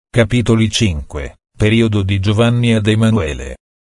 Capitoli 5, periodo di Giovanni ad Emanuele.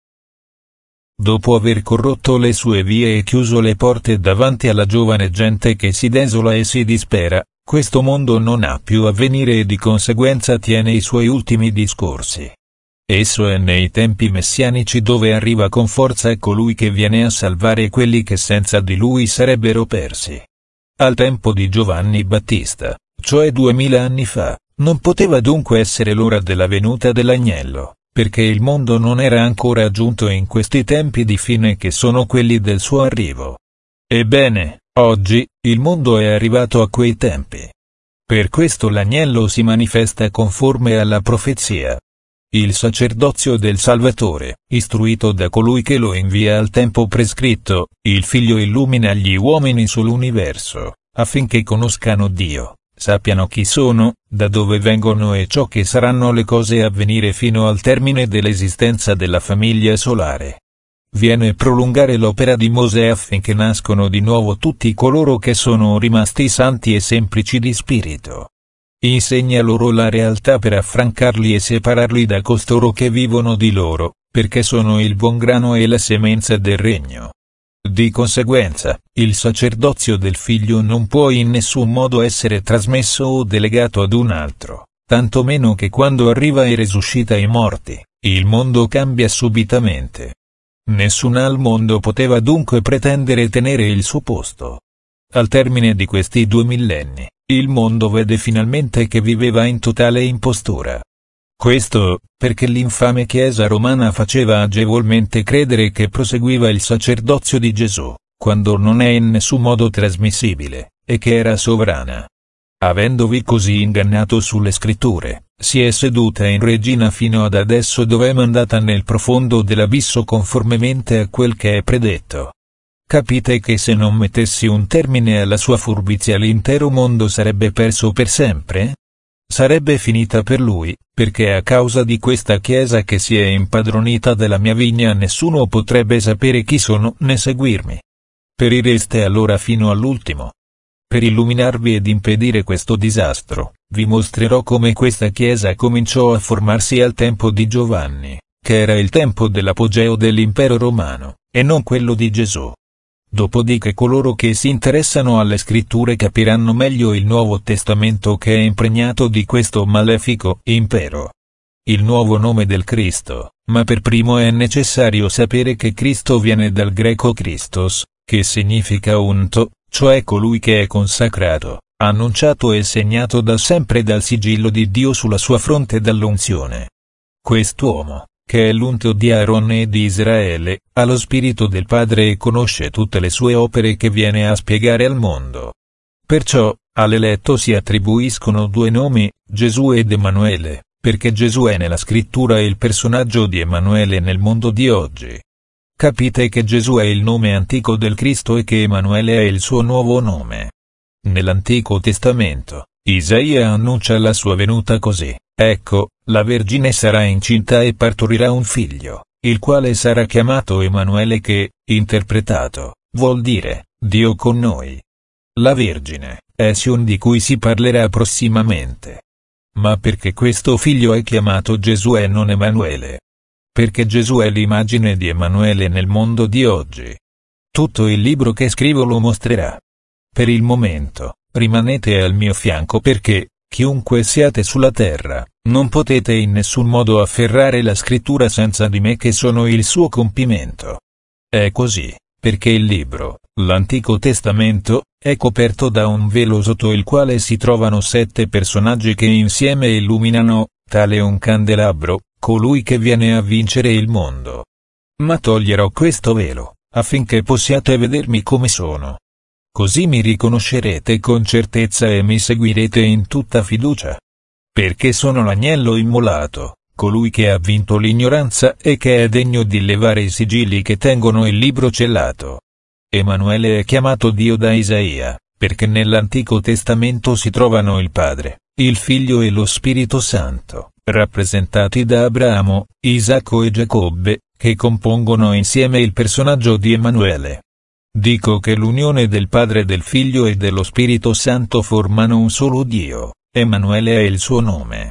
Dopo aver corrotto le sue vie e chiuso le porte davanti alla giovane gente che si desola e si dispera, questo mondo non ha più avvenire e di conseguenza tiene i suoi ultimi discorsi. Esso è nei tempi messianici dove arriva con forza colui che viene a salvare quelli che senza di lui sarebbero persi. Al tempo di Giovanni Battista, cioè 2000 anni fa, non poteva dunque essere l'ora della venuta dell'agnello, perché il mondo non era ancora giunto in questi tempi di fine che sono quelli del suo arrivo. Ebbene, oggi, il mondo è arrivato a quei tempi. Per questo l'agnello si manifesta conforme alla profezia. Il sacerdozio del Salvatore, istruito da colui che lo invia al tempo prescritto, il Figlio illumina gli uomini sull'universo, affinché conoscano Dio, sappiano chi sono, da dove vengono e ciò che saranno le cose a venire fino al termine dell'esistenza della famiglia solare. Viene a prolungare l'opera di Mosè affinché nascono di nuovo tutti coloro che sono rimasti santi e semplici di spirito. Insegna loro la realtà per affrancarli e separarli da costoro che vivono di loro, perché sono il buon grano e la semenza del regno. Di conseguenza, il sacerdozio del Figlio non può in nessun modo essere trasmesso o delegato ad un altro, tanto meno che quando arriva e resuscita i morti, il mondo cambia subitamente. Nessun al mondo poteva dunque pretendere tenere il suo posto. Al termine di questi 2 millenni, il mondo vede finalmente che viveva in totale impostura. Questo, perché l'infame Chiesa romana faceva agevolmente credere che proseguiva il sacerdozio di Gesù, quando non è in nessun modo trasmissibile, e che era sovrana. Avendovi così ingannato sulle scritture, si è seduta in regina fino ad adesso dove è mandata nel profondo dell'abisso conformemente a quel che è predetto. Capite che se non mettessi un termine alla sua furbizia l'intero mondo sarebbe perso per sempre? Sarebbe finita per lui, perché a causa di questa Chiesa che si è impadronita della mia vigna nessuno potrebbe sapere chi sono né seguirmi. Perireste allora fino all'ultimo. Per illuminarvi ed impedire questo disastro, vi mostrerò come questa Chiesa cominciò a formarsi al tempo di Giovanni, che era il tempo dell'apogeo dell'impero romano, e non quello di Gesù. Dopodiché coloro che si interessano alle scritture capiranno meglio il Nuovo Testamento che è impregnato di questo malefico impero. Il nuovo nome del Cristo, ma per primo è necessario sapere che Cristo viene dal greco Christos, che significa unto, cioè colui che è consacrato, annunciato e segnato da sempre dal sigillo di Dio sulla sua fronte dall'unzione. Quest'uomo, che è l'unto di Aaron e di Israele, ha lo spirito del Padre e conosce tutte le sue opere che viene a spiegare al mondo. Perciò, all'eletto si attribuiscono 2 nomi, Gesù ed Emanuele, perché Gesù è nella scrittura il personaggio di Emanuele nel mondo di oggi. Capite che Gesù è il nome antico del Cristo e che Emanuele è il suo nuovo nome. Nell'Antico Testamento, Isaia annuncia la sua venuta così: ecco, la Vergine sarà incinta e partorirà un figlio, il quale sarà chiamato Emanuele che, interpretato, vuol dire, Dio con noi. La Vergine, è Sion di cui si parlerà prossimamente. Ma perché questo figlio è chiamato Gesù e non Emanuele? Perché Gesù è l'immagine di Emanuele nel mondo di oggi. Tutto il libro che scrivo lo mostrerà. Per il momento, rimanete al mio fianco perché, chiunque siate sulla terra, non potete in nessun modo afferrare la scrittura senza di me che sono il suo compimento. È così, perché il libro, l'Antico Testamento, è coperto da un velo sotto il quale si trovano 7 personaggi che insieme illuminano, tale un candelabro, colui che viene a vincere il mondo. Ma toglierò questo velo, affinché possiate vedermi come sono. Così mi riconoscerete con certezza e mi seguirete in tutta fiducia. Perché sono l'agnello immolato, colui che ha vinto l'ignoranza e che è degno di levare i sigilli che tengono il libro cellato. Emanuele è chiamato Dio da Isaia, perché nell'Antico Testamento si trovano il Padre, il Figlio e lo Spirito Santo, rappresentati da Abramo, Isacco e Giacobbe, che compongono insieme il personaggio di Emanuele. Dico che l'unione del Padre, del Figlio e dello Spirito Santo formano un solo Dio. Emanuele è il suo nome.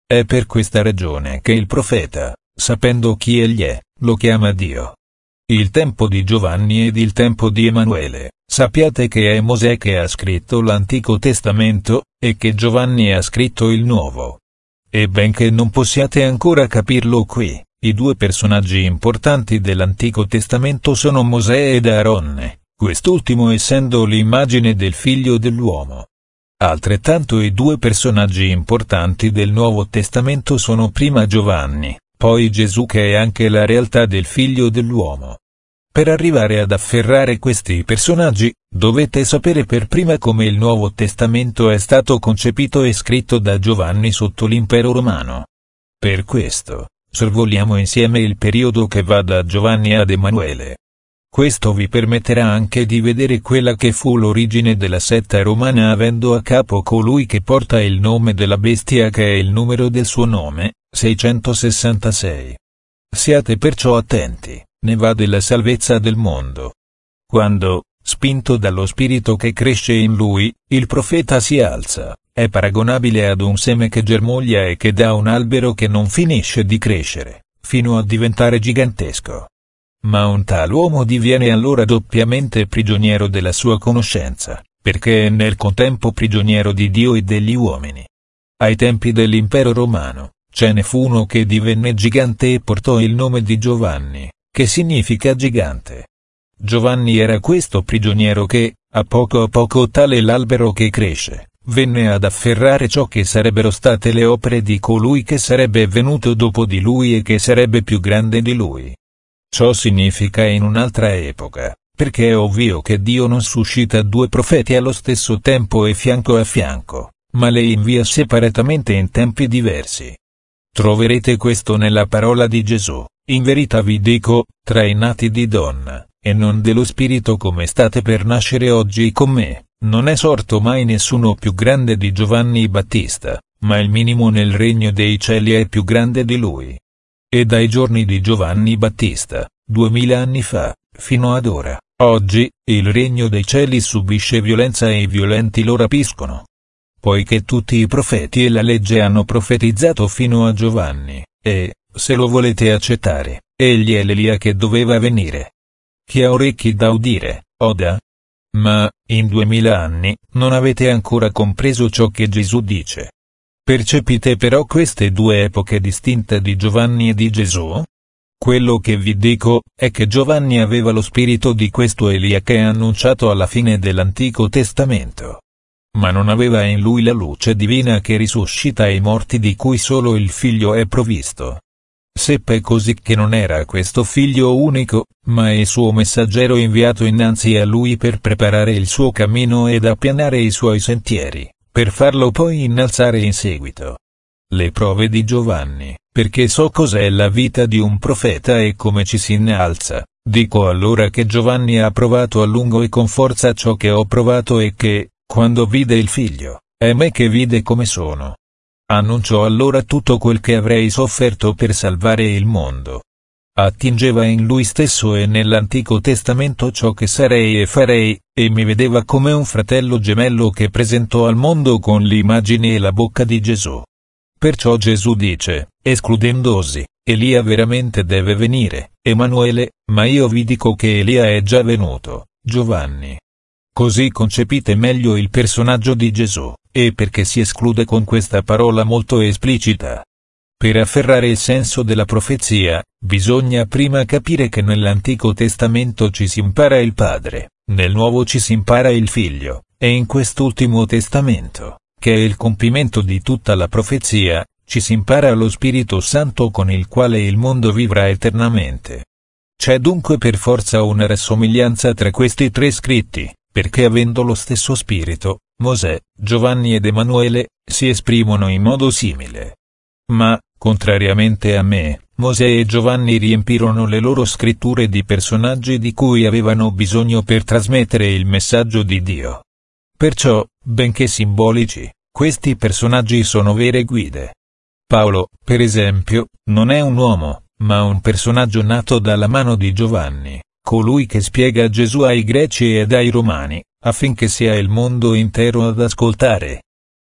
È per questa ragione che il profeta, sapendo chi egli è, lo chiama Dio. Il tempo di Giovanni ed il tempo di Emanuele, sappiate che è Mosè che ha scritto l'Antico Testamento, e che Giovanni ha scritto il Nuovo. E benché non possiate ancora capirlo qui, i due personaggi importanti dell'Antico Testamento sono Mosè ed Aronne, quest'ultimo essendo l'immagine del figlio dell'uomo. Altrettanto i due personaggi importanti del Nuovo Testamento sono prima Giovanni, poi Gesù che è anche la realtà del figlio dell'uomo. Per arrivare ad afferrare questi personaggi, dovete sapere per prima come il Nuovo Testamento è stato concepito e scritto da Giovanni sotto l'impero romano. Per questo, sorvoliamo insieme il periodo che va da Giovanni ad Emanuele. Questo vi permetterà anche di vedere quella che fu l'origine della setta romana avendo a capo colui che porta il nome della bestia che è il numero del suo nome, 666. Siate perciò attenti, ne va della salvezza del mondo. Quando, spinto dallo spirito che cresce in lui, il profeta si alza, è paragonabile ad un seme che germoglia e che dà un albero che non finisce di crescere, fino a diventare gigantesco. Ma un tal uomo diviene allora doppiamente prigioniero della sua conoscenza, perché è nel contempo prigioniero di Dio e degli uomini. Ai tempi dell'impero romano, ce ne fu uno che divenne gigante e portò il nome di Giovanni, che significa gigante. Giovanni era questo prigioniero che, a poco tale l'albero che cresce, venne ad afferrare ciò che sarebbero state le opere di colui che sarebbe venuto dopo di lui e che sarebbe più grande di lui. Ciò significa in un'altra epoca, perché è ovvio che Dio non suscita due profeti allo stesso tempo e fianco a fianco, ma li invia separatamente in tempi diversi. Troverete questo nella parola di Gesù, in verità vi dico, tra i nati di donna, e non dello spirito come state per nascere oggi con me, non è sorto mai nessuno più grande di Giovanni Battista, ma il minimo nel regno dei cieli è più grande di lui. E dai giorni di Giovanni Battista, 2000 anni fa, fino ad ora, oggi, il regno dei cieli subisce violenza e i violenti lo rapiscono. Poiché tutti i profeti e la legge hanno profetizzato fino a Giovanni, e, se lo volete accettare, egli è l'Elia che doveva venire. Chi ha orecchi da udire, oda. Ma, in 2000 anni, non avete ancora compreso ciò che Gesù dice. Percepite però queste due epoche distinte di Giovanni e di Gesù? Quello che vi dico, è che Giovanni aveva lo spirito di questo Elia che è annunciato alla fine dell'Antico Testamento. Ma non aveva in lui la luce divina che risuscita i morti di cui solo il Figlio è provvisto. Seppe così che non era questo Figlio unico, ma il suo messaggero inviato innanzi a lui per preparare il suo cammino ed appianare i suoi sentieri, per farlo poi innalzare in seguito. Le prove di Giovanni, perché so cos'è la vita di un profeta e come ci si innalza, dico allora che Giovanni ha provato a lungo e con forza ciò che ho provato e che, quando vide il Figlio, è me che vide come sono. Annunciò allora tutto quel che avrei sofferto per salvare il mondo. Attingeva in lui stesso e nell'Antico Testamento ciò che sarei e farei, e mi vedeva come un fratello gemello che presentò al mondo con l'immagine e la bocca di Gesù. Perciò Gesù dice, escludendosi, Elia veramente deve venire, Emanuele, ma io vi dico che Elia è già venuto, Giovanni. Così concepite meglio il personaggio di Gesù, e perché si esclude con questa parola molto esplicita. Per afferrare il senso della profezia, bisogna prima capire che nell'Antico Testamento ci si impara il Padre, nel Nuovo ci si impara il Figlio, e in quest'ultimo Testamento, che è il compimento di tutta la profezia, ci si impara lo Spirito Santo con il quale il mondo vivrà eternamente. C'è dunque per forza una rassomiglianza tra questi tre scritti, perché avendo lo stesso spirito, Mosè, Giovanni ed Emanuele, si esprimono in modo simile. Ma, contrariamente a me, Mosè e Giovanni riempirono le loro scritture di personaggi di cui avevano bisogno per trasmettere il messaggio di Dio. Perciò, benché simbolici, questi personaggi sono vere guide. Paolo, per esempio, non è un uomo, ma un personaggio nato dalla mano di Giovanni, colui che spiega Gesù ai greci ed ai romani, affinché sia il mondo intero ad ascoltare.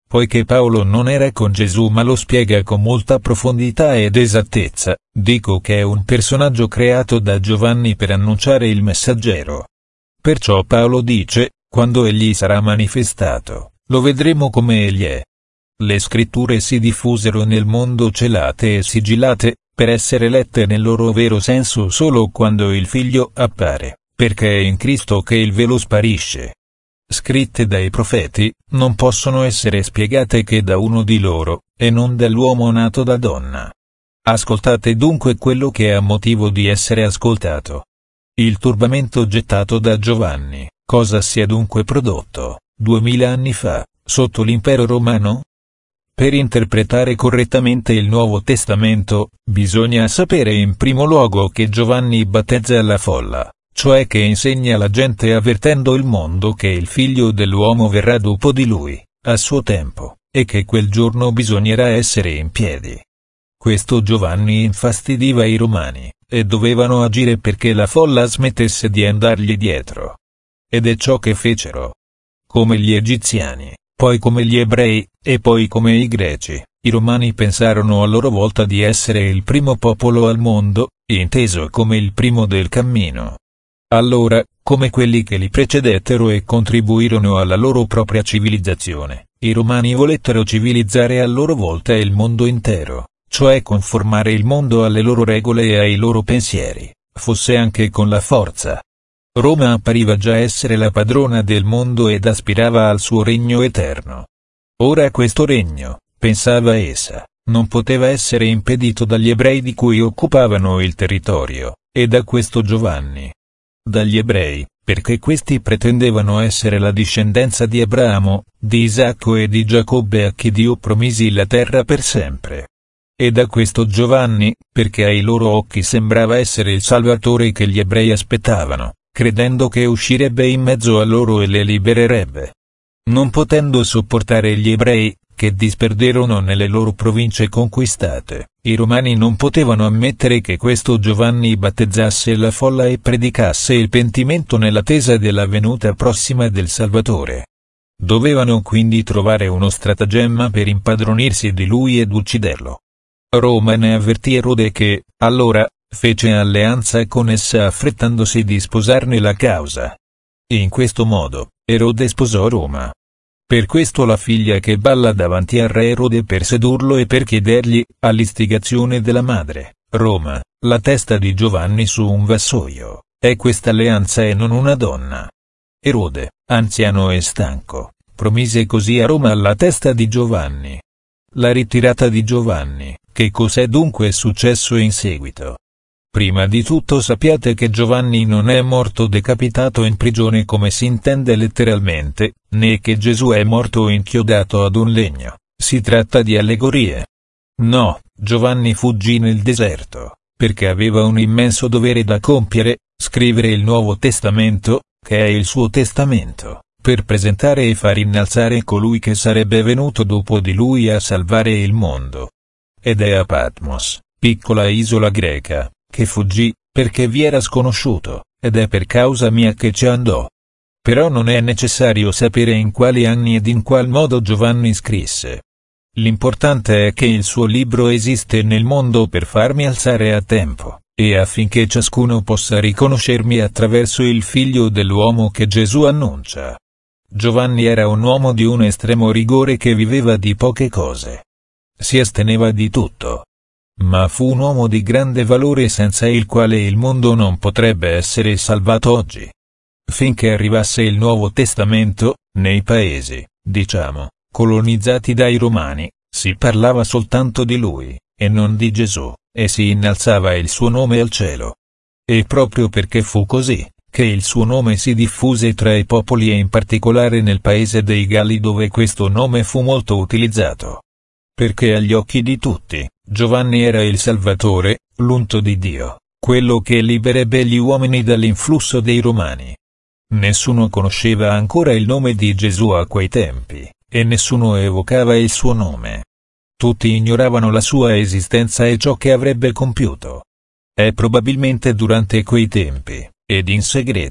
Poiché Paolo non era con Gesù ma lo spiega con molta profondità ed esattezza, dico che è un personaggio creato da Giovanni per annunciare il messaggero. Perciò Paolo dice, quando egli sarà manifestato, lo vedremo come egli è. Le scritture si diffusero nel mondo celate e sigillate, per essere lette nel loro vero senso solo quando il Figlio appare, perché è in Cristo che il velo sparisce. Scritte dai profeti, non possono essere spiegate che da uno di loro, e non dall'uomo nato da donna. Ascoltate dunque quello che ha motivo di essere ascoltato. Il turbamento gettato da Giovanni, cosa si è dunque prodotto, 2000 anni fa, sotto l'impero romano? Per interpretare correttamente il Nuovo Testamento, bisogna sapere in primo luogo che Giovanni battezza la folla, cioè che insegna alla gente avvertendo il mondo che il Figlio dell'uomo verrà dopo di lui, a suo tempo, e che quel giorno bisognerà essere in piedi. Questo Giovanni infastidiva i romani, e dovevano agire perché la folla smettesse di andargli dietro. Ed è ciò che fecero. Come gli egiziani, poi come gli ebrei, e poi come i greci, i romani pensarono a loro volta di essere il primo popolo al mondo, inteso come il primo del cammino. Allora, come quelli che li precedettero e contribuirono alla loro propria civilizzazione, i romani volettero civilizzare a loro volta il mondo intero, cioè conformare il mondo alle loro regole e ai loro pensieri, fosse anche con la forza. Roma appariva già essere la padrona del mondo ed aspirava al suo regno eterno. Ora questo regno, pensava essa, non poteva essere impedito dagli ebrei di cui occupavano il territorio, e da questo Giovanni. Dagli ebrei, perché questi pretendevano essere la discendenza di Abramo, di Isacco e di Giacobbe a chi Dio promisi la terra per sempre. E da questo Giovanni, perché ai loro occhi sembrava essere il Salvatore che gli ebrei aspettavano, credendo che uscirebbe in mezzo a loro e le libererebbe. Non potendo sopportare gli ebrei, che disperderono nelle loro province conquistate, i romani non potevano ammettere che questo Giovanni battezzasse la folla e predicasse il pentimento nell'attesa della venuta prossima del Salvatore. Dovevano quindi trovare uno stratagemma per impadronirsi di lui ed ucciderlo. Roma ne avvertì Erode che, allora, fece alleanza con essa affrettandosi di sposarne la causa. In questo modo, Erode sposò Roma. Per questo la figlia che balla davanti al re Erode per sedurlo e per chiedergli, all'istigazione della madre, Roma, la testa di Giovanni su un vassoio, è questa alleanza e non una donna. Erode, anziano e stanco, promise così a Roma la testa di Giovanni. La ritirata di Giovanni, che cos'è dunque successo in seguito? Prima di tutto sappiate che Giovanni non è morto decapitato in prigione come si intende letteralmente, né che Gesù è morto inchiodato ad un legno, si tratta di allegorie. No, Giovanni fuggì nel deserto, perché aveva un immenso dovere da compiere, scrivere il Nuovo Testamento, che è il suo testamento, per presentare e far innalzare colui che sarebbe venuto dopo di lui a salvare il mondo. Ed è a Patmos, piccola isola greca, che fuggì, perché vi era sconosciuto, ed è per causa mia che ci andò. Però non è necessario sapere in quali anni ed in qual modo Giovanni scrisse. L'importante è che il suo libro esiste nel mondo per farmi alzare a tempo, e affinché ciascuno possa riconoscermi attraverso il Figlio dell'uomo che Gesù annuncia. Giovanni era un uomo di un estremo rigore che viveva di poche cose. Si asteneva di tutto. Ma fu un uomo di grande valore senza il quale il mondo non potrebbe essere salvato oggi. Finché arrivasse il Nuovo Testamento, nei paesi, diciamo, colonizzati dai Romani, si parlava soltanto di lui, e non di Gesù, e si innalzava il suo nome al cielo. E proprio perché fu così, che il suo nome si diffuse tra i popoli e in particolare nel paese dei Galli dove questo nome fu molto utilizzato. Perché agli occhi di tutti, Giovanni era il Salvatore, l'unto di Dio, quello che liberebbe gli uomini dall'influsso dei Romani. Nessuno conosceva ancora il nome di Gesù a quei tempi, e nessuno evocava il suo nome. Tutti ignoravano la sua esistenza e ciò che avrebbe compiuto. È probabilmente durante quei tempi, ed in segreto,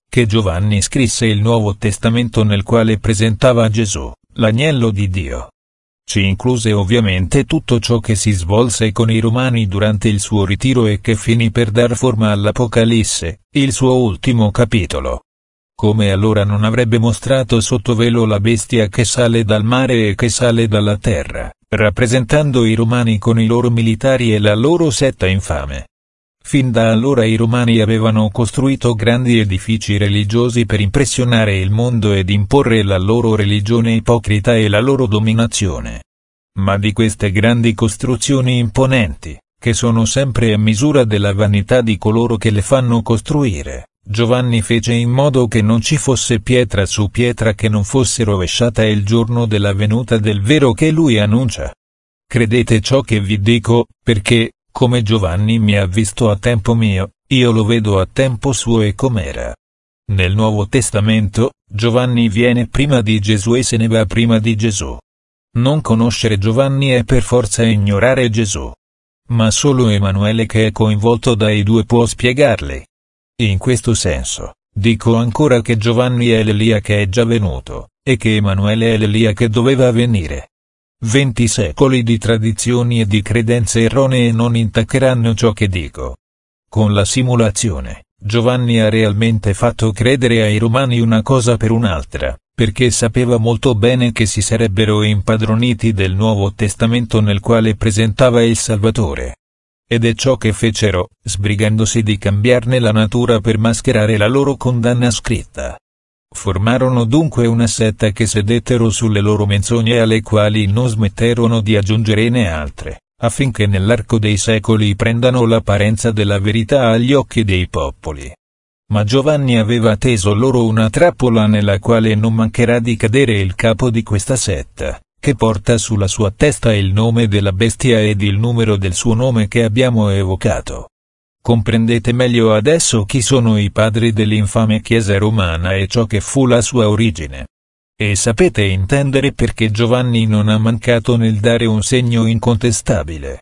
che Giovanni scrisse il Nuovo Testamento nel quale presentava Gesù, l'agnello di Dio. Ci incluse ovviamente tutto ciò che si svolse con i Romani durante il suo ritiro e che finì per dar forma all'Apocalisse, il suo ultimo capitolo. Come allora non avrebbe mostrato sotto velo la bestia che sale dal mare e che sale dalla terra, rappresentando i Romani con i loro militari e la loro setta infame. Fin da allora i Romani avevano costruito grandi edifici religiosi per impressionare il mondo ed imporre la loro religione ipocrita e la loro dominazione. Ma di queste grandi costruzioni imponenti, che sono sempre a misura della vanità di coloro che le fanno costruire, Giovanni fece in modo che non ci fosse pietra su pietra che non fosse rovesciata il giorno della venuta del vero che lui annuncia. Credete ciò che vi dico, perché, come Giovanni mi ha visto a tempo mio, io lo vedo a tempo suo e com'era. Nel Nuovo Testamento, Giovanni viene prima di Gesù e se ne va prima di Gesù. Non conoscere Giovanni è per forza ignorare Gesù. Ma solo Emanuele che è coinvolto dai due può spiegarli. In questo senso, dico ancora che Giovanni è l'Elia che è già venuto, e che Emanuele è l'Elia che doveva venire. 20 secoli di tradizioni e di credenze erronee non intaccheranno ciò che dico. Con la simulazione, Giovanni ha realmente fatto credere ai Romani una cosa per un'altra, perché sapeva molto bene che si sarebbero impadroniti del Nuovo Testamento nel quale presentava il Salvatore. Ed è ciò che fecero, sbrigandosi di cambiarne la natura per mascherare la loro condanna scritta. Formarono dunque una setta che sedettero sulle loro menzogne alle quali non smetterono di aggiungerene altre, affinché nell'arco dei secoli prendano l'apparenza della verità agli occhi dei popoli. Ma Giovanni aveva teso loro una trappola nella quale non mancherà di cadere il capo di questa setta, che porta sulla sua testa il nome della bestia ed il numero del suo nome che abbiamo evocato. Comprendete meglio adesso chi sono i padri dell'infame Chiesa romana e ciò che fu la sua origine. E sapete intendere perché Giovanni non ha mancato nel dare un segno incontestabile,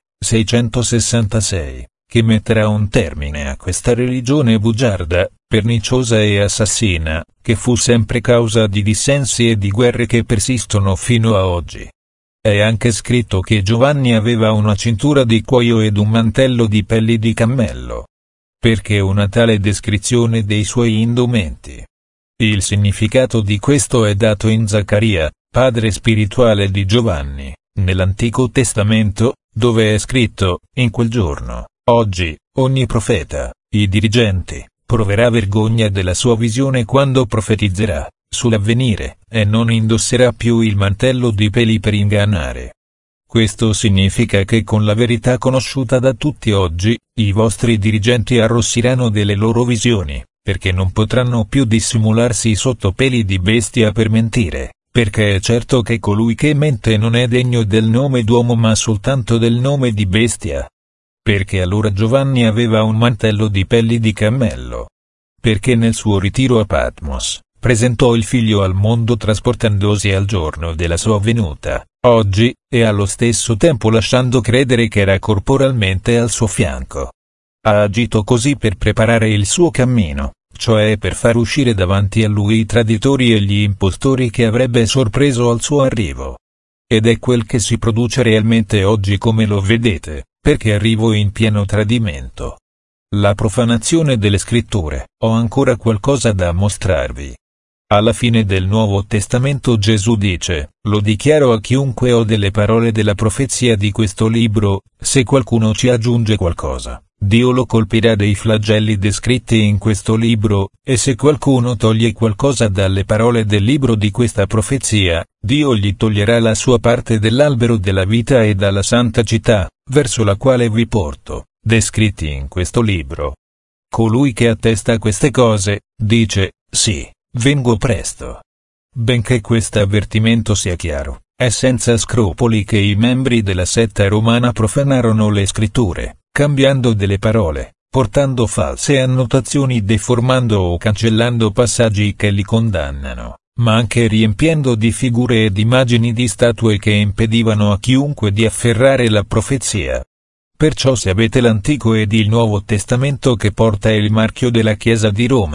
666, che metterà un termine a questa religione bugiarda, perniciosa e assassina, che fu sempre causa di dissensi e di guerre che persistono fino a oggi. È anche scritto che Giovanni aveva una cintura di cuoio ed un mantello di pelli di cammello. Perché una tale descrizione dei suoi indumenti? Il significato di questo è dato in Zaccaria, padre spirituale di Giovanni, nell'Antico Testamento, dove è scritto, in quel giorno, oggi, ogni profeta, i dirigenti, proverà vergogna della sua visione quando profetizzerà sull'avvenire, e non indosserà più il mantello di peli per ingannare. Questo significa che con la verità conosciuta da tutti oggi, i vostri dirigenti arrossiranno delle loro visioni, perché non potranno più dissimularsi sotto peli di bestia per mentire, perché è certo che colui che mente non è degno del nome d'uomo ma soltanto del nome di bestia. Perché allora Giovanni aveva un mantello di pelli di cammello? Perché nel suo ritiro a Patmos presentò il figlio al mondo trasportandosi al giorno della sua venuta, oggi, e allo stesso tempo lasciando credere che era corporalmente al suo fianco. Ha agito così per preparare il suo cammino, cioè per far uscire davanti a lui i traditori e gli impostori che avrebbe sorpreso al suo arrivo. Ed è quel che si produce realmente oggi come lo vedete, perché arrivo in pieno tradimento. La profanazione delle scritture, ho ancora qualcosa da mostrarvi. Alla fine del Nuovo Testamento Gesù dice, lo dichiaro a chiunque ho delle parole della profezia di questo libro, se qualcuno ci aggiunge qualcosa, Dio lo colpirà dei flagelli descritti in questo libro, e se qualcuno toglie qualcosa dalle parole del libro di questa profezia, Dio gli toglierà la sua parte dell'albero della vita e dalla santa città, verso la quale vi porto, descritti in questo libro. Colui che attesta queste cose, dice, sì, vengo presto. Benché questo avvertimento sia chiaro, è senza scrupoli che i membri della setta romana profanarono le scritture, cambiando delle parole, portando false annotazioni, deformando o cancellando passaggi che li condannano, ma anche riempiendo di figure ed immagini di statue che impedivano a chiunque di afferrare la profezia. Perciò se avete l'Antico ed il Nuovo Testamento che porta il marchio della Chiesa di Roma,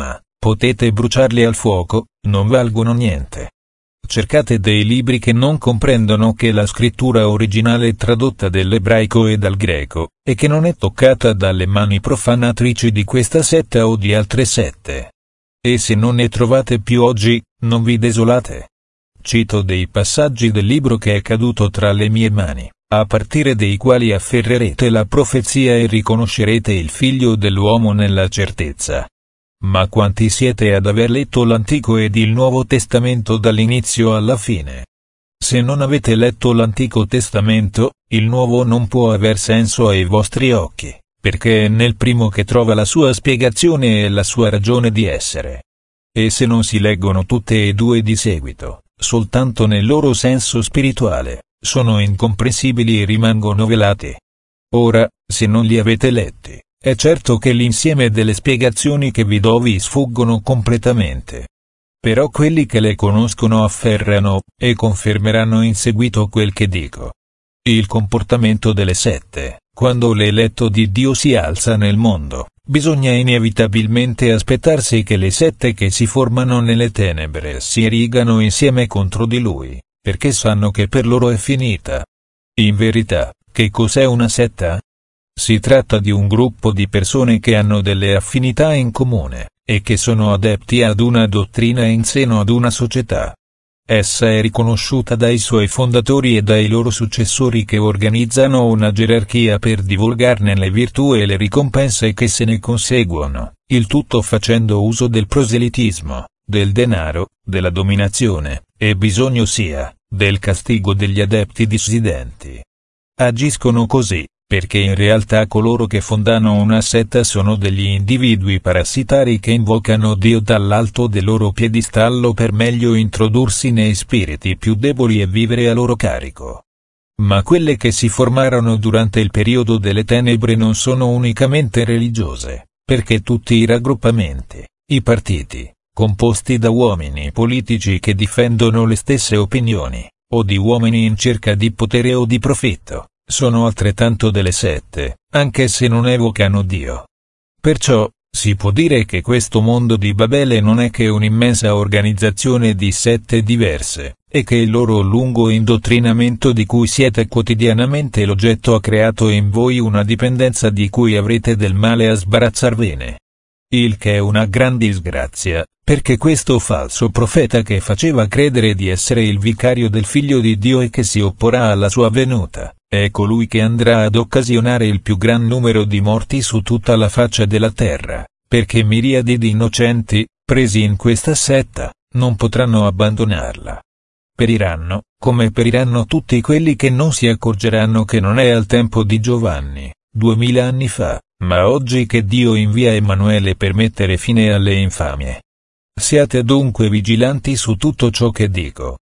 Potete bruciarli al fuoco, non valgono niente. Cercate dei libri che non comprendono che la scrittura originale è tradotta dall'ebraico e dal greco, e che non è toccata dalle mani profanatrici di questa setta o di altre sette. E se non ne trovate più oggi, non vi desolate. Cito dei passaggi del libro che è caduto tra le mie mani, a partire dei quali afferrerete la profezia e riconoscerete il Figlio dell'uomo nella certezza. Ma quanti siete ad aver letto l'Antico ed il Nuovo Testamento dall'inizio alla fine? Se non avete letto l'Antico Testamento, il Nuovo non può aver senso ai vostri occhi, perché è nel primo che trova la sua spiegazione e la sua ragione di essere. E se non si leggono tutte e due di seguito, soltanto nel loro senso spirituale, sono incomprensibili e rimangono velati. Ora, se non li avete letti, è certo che l'insieme delle spiegazioni che vi do vi sfuggono completamente. Però quelli che le conoscono afferrano, e confermeranno in seguito quel che dico. Il comportamento delle sette, quando l'eletto di Dio si alza nel mondo, bisogna inevitabilmente aspettarsi che le sette che si formano nelle tenebre si erigano insieme contro di lui, perché sanno che per loro è finita. In verità, che cos'è una setta? Si tratta di un gruppo di persone che hanno delle affinità in comune, e che sono adepti ad una dottrina in seno ad una società. Essa è riconosciuta dai suoi fondatori e dai loro successori che organizzano una gerarchia per divulgarne le virtù e le ricompense che se ne conseguono, il tutto facendo uso del proselitismo, del denaro, della dominazione, e bisogno sia, del castigo degli adepti dissidenti. Agiscono così, perché in realtà coloro che fondano una setta sono degli individui parassitari che invocano Dio dall'alto del loro piedistallo per meglio introdursi nei spiriti più deboli e vivere a loro carico. Ma quelle che si formarono durante il periodo delle tenebre non sono unicamente religiose, perché tutti i raggruppamenti, i partiti, composti da uomini politici che difendono le stesse opinioni, o di uomini in cerca di potere o di profitto, sono altrettanto delle sette, anche se non evocano Dio. Perciò, si può dire che questo mondo di Babele non è che un'immensa organizzazione di sette diverse, e che il loro lungo indottrinamento di cui siete quotidianamente l'oggetto ha creato in voi una dipendenza di cui avrete del male a sbarazzarvene. Il che è una gran disgrazia, perché questo falso profeta che faceva credere di essere il vicario del Figlio di Dio e che si opporrà alla sua venuta, è colui che andrà ad occasionare il più gran numero di morti su tutta la faccia della terra, perché miriadi di innocenti, presi in questa setta, non potranno abbandonarla. Periranno, come periranno tutti quelli che non si accorgeranno che non è al tempo di Giovanni, 2000 anni fa, ma oggi che Dio invia Emanuele per mettere fine alle infamie. Siate dunque vigilanti su tutto ciò che dico.